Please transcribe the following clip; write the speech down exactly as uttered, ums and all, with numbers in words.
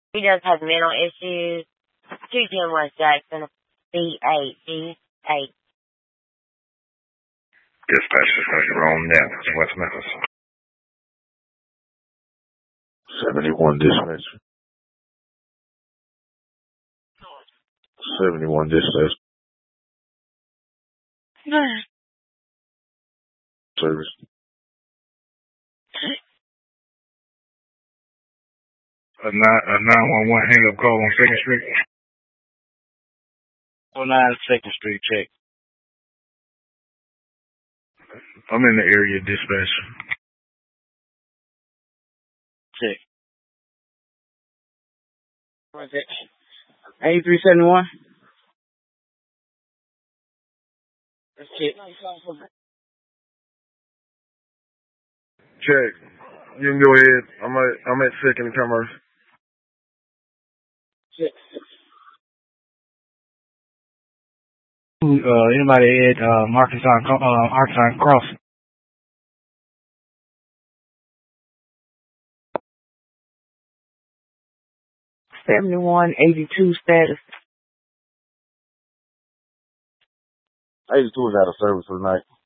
He does have mental issues. two ten West Jackson, B eight D eight. Dispatch is going to roam now in West Memphis. seventy-one dispatch. seventy-one dispatch. Service. A nine one one hang up call on Second Street. oh nine Second Street, check. I'm in the area, dispatch. Check. What's it? eighty-three seventy-one. Let's check. Check. You can go ahead. I'm at I'm at Second and Commerce. Check. Uh, anybody at uh, Arkansas, uh, Arkansas Cross? seventy-one eighty-two status. eighty-two is out of service for the night.